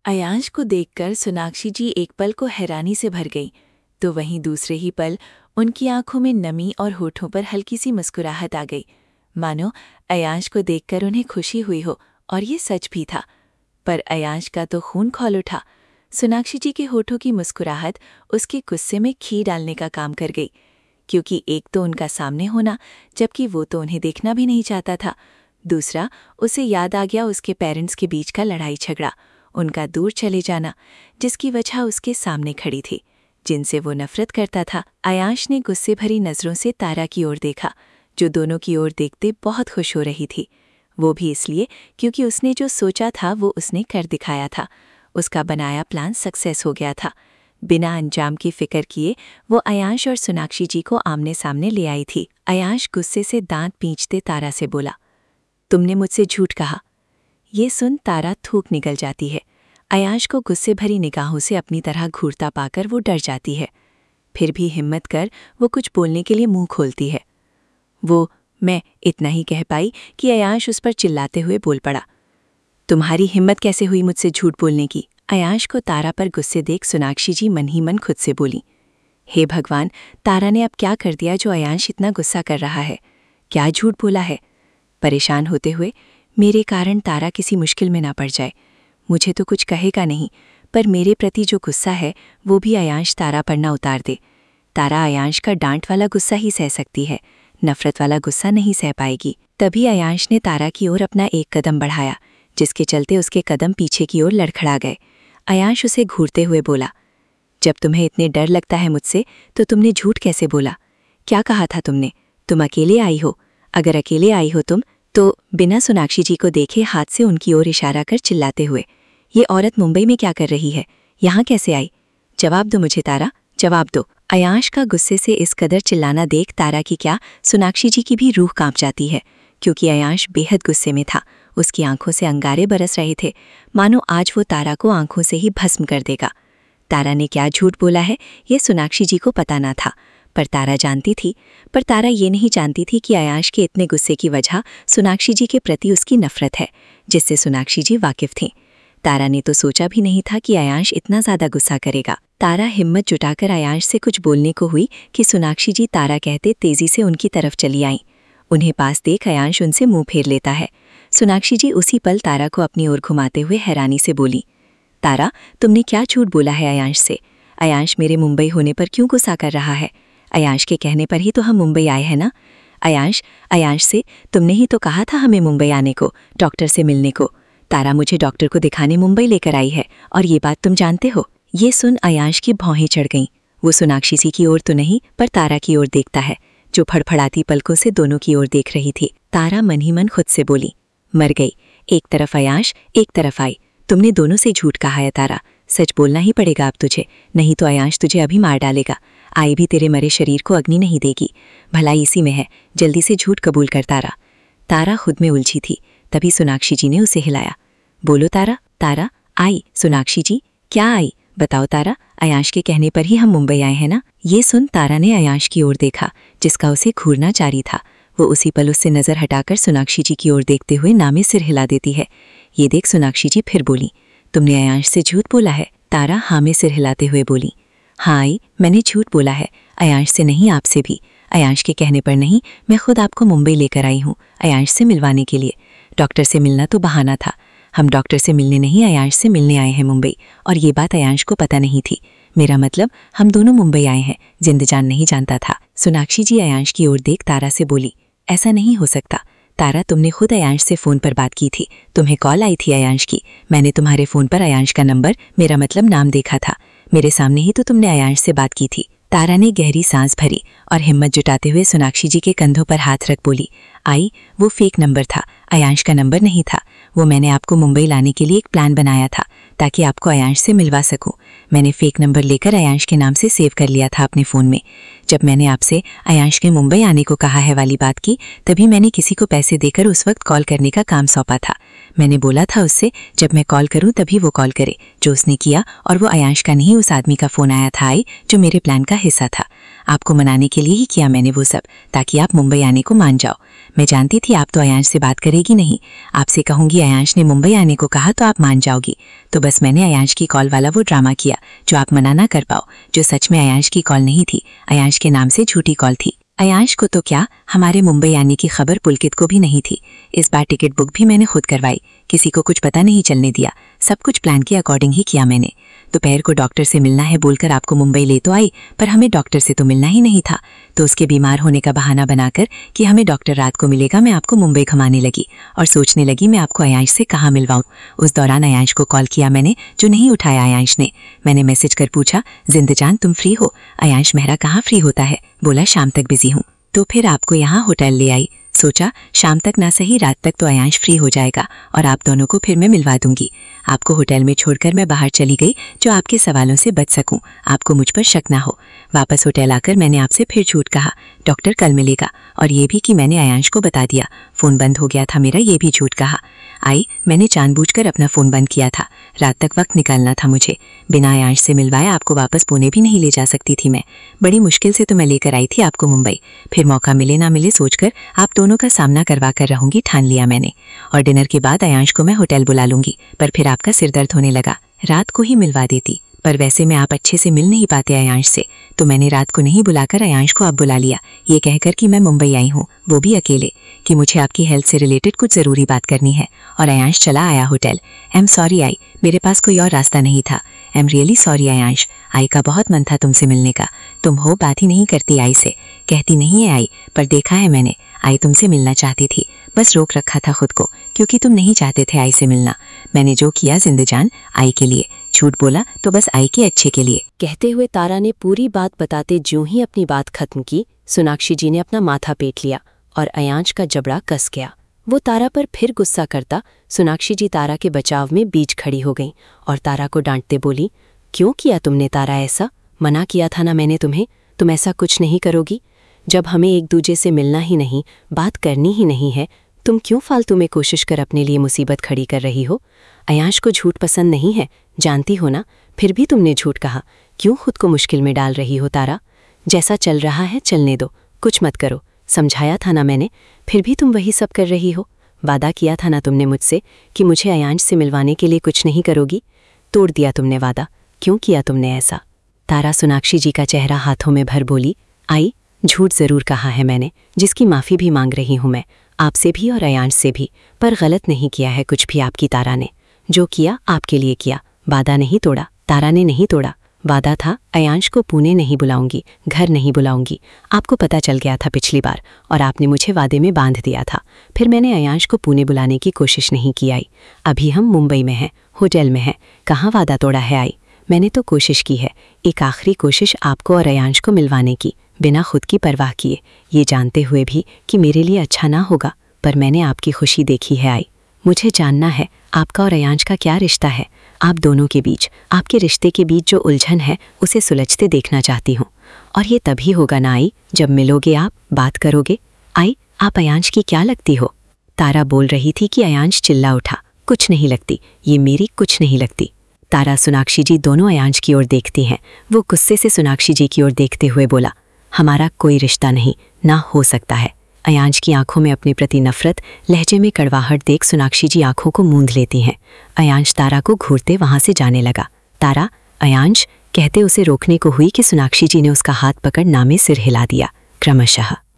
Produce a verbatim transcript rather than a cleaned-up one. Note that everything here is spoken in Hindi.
अयांश को देखकर सोनाक्षी जी एक पल को हैरानी से भर गई, तो वहीं दूसरे ही पल उनकी आंखों में नमी और होठों पर हल्की सी मुस्कुराहट आ गई, मानो अयांश को देखकर उन्हें खुशी हुई हो। और ये सच भी था। पर अयांश का तो खून खौल उठा। सोनाक्षी जी के होठों की मुस्कुराहट उसके गुस्से में घी डालने का काम कर गई, क्योंकि एक तो उनका सामने होना, जबकि वो तो उन्हें देखना भी नहीं चाहता था। दूसरा, उसे याद आ गया उसके पेरेंट्स के बीच का लड़ाई झगड़ा, उनका दूर चले जाना, जिसकी वजह उसके सामने खड़ी थी, जिनसे वो नफरत करता था। अयांश ने गुस्से भरी नज़रों से तारा की ओर देखा, जो दोनों की ओर देखते बहुत खुश हो रही थी। वो भी इसलिए क्योंकि उसने जो सोचा था वो उसने कर दिखाया था। उसका बनाया प्लान सक्सेस हो गया था। बिना अंजाम की फिक्र किए वो अयांश और सोनाक्षी जी को आमने सामने ले आई थी। अयांश गुस्से से दांत पींचते तारा से बोला, तुमने मुझसे झूठ कहा। ये सुन तारा थूक निकल जाती है। अयांश को गुस्से भरी निगाहों से अपनी तरह घूरता पाकर वो डर जाती है। फिर भी हिम्मत कर वो कुछ बोलने के लिए मुंह खोलती है। वो मैं इतना ही कह पाई कि अयांश उस पर चिल्लाते हुए बोल पड़ा, तुम्हारी हिम्मत कैसे हुई मुझसे झूठ बोलने की। अयांश को तारा पर गुस्से देख सोनाक्षी जी मन ही मन खुद से बोली, हे भगवान, तारा ने अब क्या कर दिया जो अयांश इतना गुस्सा कर रहा है। क्या झूठ बोला है। परेशान होते हुए, मेरे कारण तारा किसी मुश्किल में ना पड़ जाए। मुझे तो कुछ कहेगा नहीं, पर मेरे प्रति जो गुस्सा है वो भी अयांश तारा पर ना उतार दे। तारा अयांश का डांट वाला गुस्सा ही सह सकती है, नफरत वाला गुस्सा नहीं सह पाएगी। तभी अयांश ने तारा की ओर अपना एक कदम बढ़ाया, जिसके चलते उसके कदम पीछे की ओर लड़खड़ा गए। अयांश उसे घूरते हुए बोला, जब तुम्हें इतने डर लगता है मुझसे तो तुमने झूठ कैसे बोला। क्या कहा था तुमने, तुम अकेले आई हो। अगर अकेले आई हो तुम तो बिना सोनाक्षी जी को देखे हाथ से उनकी ओर इशारा कर चिल्लाते हुए, ये औरत मुंबई में क्या कर रही है, यहाँ कैसे आई। जवाब दो मुझे तारा, जवाब दो। अयांश का गुस्से से इस कदर चिल्लाना देख तारा की क्या सोनाक्षी जी की भी रूह कांप जाती है, क्योंकि अयांश बेहद गुस्से में था। उसकी आंखों से अंगारे बरस रहे थे, मानो आज वो तारा को आंखों से ही भस्म कर देगा। तारा ने क्या झूठ बोला है ये सोनाक्षी जी को पता ना था, पर तारा जानती थी। पर तारा ये नहीं जानती थी कि अयांश के इतने गुस्से की वजह सोनाक्षी जी के प्रति उसकी नफरत है, जिससे सोनाक्षी जी वाकिफ थीं। तारा ने तो सोचा भी नहीं था कि अयांश इतना ज्यादा गुस्सा करेगा। तारा हिम्मत जुटाकर अयांश से कुछ बोलने को हुई कि सोनाक्षी जी तारा कहते तेजी से उनकी तरफ चली आईं। उन्हें पास देख अयांश उनसे मुंह फेर लेता है। सोनाक्षी जी उसी पल तारा को अपनी ओर घुमाते हुए हैरानी से बोली, तारा, तुमने क्या झूठ बोला है अयांश से। अयांश मेरे मुंबई होने पर क्यों गुस्सा कर रहा है। अयांश के कहने पर ही तो हम मुंबई आए हैं ना। अयांश अयांश से तुमने ही तो कहा था हमें मुंबई आने को, डॉक्टर से मिलने को। तारा मुझे डॉक्टर को दिखाने मुंबई लेकर आई है, और ये बात तुम जानते हो। ये सुन अयांश की भौहें चढ़ गईं। वो सोनाक्षी जी की ओर तो नहीं पर तारा की ओर देखता है, जो फड़फड़ाती पलकों से दोनों की ओर देख रही थी। तारा मन ही मन खुद से बोली, मर गई। एक तरफ अयांश, एक तरफ आई। तुमने दोनों से झूठ कहा है तारा, सच बोलना ही पड़ेगा अब तुझे, नहीं तो अयांश तुझे अभी मार डालेगा। आई भी तेरे मरे शरीर को अग्नि नहीं देगी। भलाई इसी में है, जल्दी से झूठ कबूल कर तारा। तारा खुद में उलझी थी, तभी सोनाक्षी जी ने उसे हिलाया। बोलो तारा। तारा आई। सोनाक्षी जी, क्या आई, बताओ तारा, अयांश के कहने पर ही हम मुंबई आए हैं ना। ये सुन तारा ने अयांश की ओर देखा, जिसका उसे घूरना जारी था। वो उसी पल उससे नजर हटाकर सोनाक्षी जी की ओर देखते हुए नामे सिर हिला देती है। ये देख सोनाक्षी जी फिर बोली, तुमने अयांश से झूठ बोला है। तारा हाँ में सिर हिलाते हुए बोली, हाँ आई, मैंने झूठ बोला है, अयांश से नहीं आपसे भी। अयांश के कहने पर नहीं, मैं खुद आपको मुंबई लेकर आई हूँ अयांश से मिलवाने के लिए। डॉक्टर से मिलना तो बहाना था, हम डॉक्टर से मिलने नहीं अयांश से मिलने आए हैं मुंबई, और ये बात अयांश को पता नहीं थी। मेरा मतलब हम दोनों मुंबई आए हैं, जिंदजान नहीं जानता था। सोनाक्षी जी अयांश की ओर देख तारा से बोली, ऐसा नहीं हो सकता तारा, तुमने खुद अयांश से फ़ोन पर बात की थी, तुम्हें कॉल आई थी अयांश की। मैंने तुम्हारे फ़ोन पर अयांश का नंबर, मेरा मतलब नाम देखा था। मेरे सामने ही तो तुमने अयांश से बात की थी। तारा ने गहरी सांस भरी और हिम्मत जुटाते हुए सोनाक्षी जी के कंधों पर हाथ रख बोली, आई, वो फेक नंबर था, अयांश का नंबर नहीं था। वो मैंने आपको मुंबई लाने के लिए एक प्लान बनाया था, ताकि आपको अयांश से मिलवा सकूं। मैंने फेक नंबर लेकर अयांश के नाम से सेव कर लिया था अपने फ़ोन में। जब मैंने आपसे अयांश के मुंबई आने को कहा है वाली बात की, तभी मैंने किसी को पैसे देकर उस वक्त कॉल करने का काम सौंपा था। मैंने बोला था उससे जब मैं कॉल करूं तभी वो कॉल करे, जो उसने किया, और वो अयांश का नहीं उस आदमी का फ़ोन आया था आई, जो मेरे प्लान का हिस्सा था। आपको मनाने के लिए ही किया मैंने वो सब, ताकि आप मुंबई आने को मान जाओ। मैं जानती थी आप तो अयांश से बात करेगी नहीं। आपसे कहूंगी अयांश ने मुंबई आने को कहा तो आप मान जाओगी। तो बस मैंने अयांश की कॉल वाला वो ड्रामा किया जो आप मना ना कर पाओ, जो सच में अयांश की कॉल नहीं थी, अयांश के नाम से झूठी कॉल थी। अयांश को तो क्या, हमारे मुंबई आने की खबर पुलकित को भी नहीं थी। इस बार टिकट बुक भी मैंने खुद करवाई, किसी को कुछ पता नहीं चलने दिया। सब कुछ प्लान के अकॉर्डिंग ही किया मैंने। दोपहर को डॉक्टर से मिलना है बोलकर आपको मुंबई ले तो आई, पर हमें डॉक्टर से तो मिलना ही नहीं था। तो उसके बीमार होने का बहाना बनाकर कि हमें डॉक्टर रात को मिलेगा, मैं आपको मुंबई घुमाने लगी और सोचने लगी मैं आपको अयांश से कहाँ मिलवाऊं। उस दौरान अयांश को कॉल किया मैंने, जो नहीं उठाया अयांश ने। मैंने मैसेज कर पूछा, जिंदजान तुम फ्री हो? अयांश मेहरा कहाँ फ्री होता है, बोला शाम तक बिजी हूँ। तो फिर आपको यहाँ होटल ले आई। सोचा शाम तक ना सही रात तक तो अयांश फ्री हो जाएगा और आप दोनों को फिर मैं मिलवा दूंगी। आपको होटल में छोड़कर मैं बाहर चली गई, जो आपके सवालों से बच सकूं, आपको मुझ पर शक ना हो। वापस होटल आकर मैंने आपसे फिर झूठ कहा, डॉक्टर कल मिलेगा, और ये भी कि मैंने अयांश को बता दिया। फ़ोन बंद हो गया था मेरा, ये भी झूठ कहा। आई, मैंने जानबूझकर अपना फ़ोन बंद किया था, रात तक वक्त निकालना था मुझे। बिना अयांश से मिलवाए आपको वापस पुणे भी नहीं ले जा सकती थी मैं। बड़ी मुश्किल से तो मैं लेकर आई थी आपको मुंबई। फिर मौका मिले ना मिले सोचकर आप दोनों का सामना करवा कर रहूंगी ठान लिया मैंने। और डिनर के बाद अयांश को मैं होटल बुला लूंगी, पर फिर आपका सिर दर्द होने लगा। रात को ही मिलवा देती, पर वैसे में आप अच्छे से मिल नहीं पाते अयांश से, तो मैंने रात को नहीं बुलाकर अयांश को अब बुला लिया, ये कहकर कि मैं मुंबई आई हूँ, वो भी अकेले, कि मुझे आपकी हेल्थ से रिलेटेड कुछ ज़रूरी बात करनी है। और अयांश चला आया hotel. I am sorry I, मेरे पास कोई और रास्ता नहीं था। I am really sorry Ayansh, आई का बहुत मन था तुमसे मिलने का। तुम हो बात ही नहीं करती आई से, कहती नहीं है आई, पर देखा है मैंने, आई तुमसे मिलना चाहती थी, बस रोक रखा था खुद को, क्योंकि तुम नहीं चाहते थे आई से मिलना। मैंने जो किया जिंदजान आई के लिए, झूठ बोला तो बस आई के अच्छे के लिए। कहते हुए तारा ने पूरी बात बताते ज्यों ही अपनी बात खत्म की, सोनाक्षी जी ने अपना माथा पीट लिया और अयांश का जबड़ा कस गया। वो तारा पर फिर गुस्सा करता, सोनाक्षी जी तारा के बचाव में बीच खड़ी हो गईं और तारा को डांटते बोली, क्यों किया तुमने तारा ऐसा? मना किया था ना मैंने तुम्हें, तुम ऐसा कुछ नहीं करोगी। जब हमें एक दूजे से मिलना ही नहीं, बात करनी ही नहीं है, तुम क्यों फालतू में कोशिश कर अपने लिए मुसीबत खड़ी कर रही हो? अयांश को झूठ पसंद नहीं है, जानती हो ना, फिर भी तुमने झूठ कहा। क्यों खुद को मुश्किल में डाल रही हो तारा? जैसा चल रहा है चलने दो, कुछ मत करो। समझाया था ना मैंने, फिर भी तुम वही सब कर रही हो। वादा किया था ना तुमने मुझसे कि मुझे अयांश से मिलवाने के लिए कुछ नहीं करोगी। तोड़ दिया तुमने वादा, क्यों किया तुमने ऐसा? तारा सोनाक्षी जी का चेहरा हाथों में भर बोली, आई, झूठ ज़रूर कहा है मैंने, जिसकी माफ़ी भी मांग रही हूँ मैं, आपसे भी और अयांश से भी, पर गलत नहीं किया है कुछ भी आपकी तारा ने। जो किया आपके लिए किया, वादा नहीं तोड़ा, तारा ने नहीं तोड़ा। वादा था अयांश को पुणे नहीं बुलाऊंगी, घर नहीं बुलाऊंगी। आपको पता चल गया था पिछली बार और आपने मुझे वादे में बांध दिया था। फिर मैंने अयांश को पुणे बुलाने की कोशिश नहीं की आई। अभी हम मुंबई में हैं, होटल में हैं, कहाँ वादा तोड़ा है आई? मैंने तो कोशिश की है, एक आखिरी कोशिश आपको और अयांश को मिलवाने की, बिना खुद की परवाह किए, ये जानते हुए भी कि मेरे लिए अच्छा ना होगा, पर मैंने आपकी खुशी देखी है आई। मुझे जानना है आपका और अयांश का क्या रिश्ता है। आप दोनों के बीच, आपके रिश्ते के बीच जो उलझन है, उसे सुलझते देखना चाहती हूँ। और ये तभी होगा ना आई, जब मिलोगे आप, बात करोगे। आई, आप अयांश की क्या लगती हो? तारा बोल रही थी कि अयांश चिल्ला उठा, कुछ नहीं लगती, ये मेरी कुछ नहीं लगती। तारा सोनाक्षी जी दोनों अयांश की ओर देखती हैं। वो गुस्से से सोनाक्षी जी की ओर देखते हुए बोला, हमारा कोई रिश्ता नहीं, ना हो सकता है। अयांश की आंखों में अपने प्रति नफरत, लहजे में कड़वाहट देख सोनाक्षी जी आंखों को मूंद लेती हैं। अयांश तारा को घूरते वहां से जाने लगा। तारा, अयांश कहते उसे रोकने को हुई कि सोनाक्षी जी ने उसका हाथ पकड़ नामे सिर हिला दिया क्रमशः।